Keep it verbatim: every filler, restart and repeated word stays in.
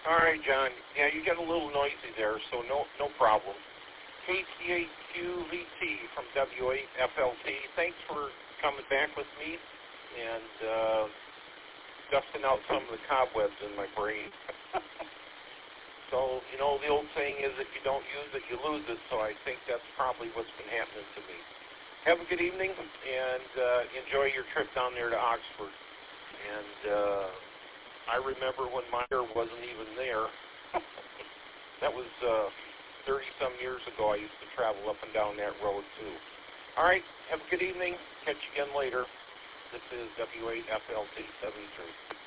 All right, John. Yeah, you get a little noisy there, so no no problem. K C eight Q V T from W eight F L T. Thanks for coming back with me and uh, dusting out some of the cobwebs in my brain. So, you know, the old saying is if you don't use it, you lose it, so I think that's probably what's been happening to me. Have a good evening, and uh, enjoy your trip down there to Oxford. And uh, I remember when my hair wasn't even there. That was uh, thirty-some years ago. I used to travel up and down that road, too. All right, have a good evening. Catch you again later. This is W eight F L T seventy-three.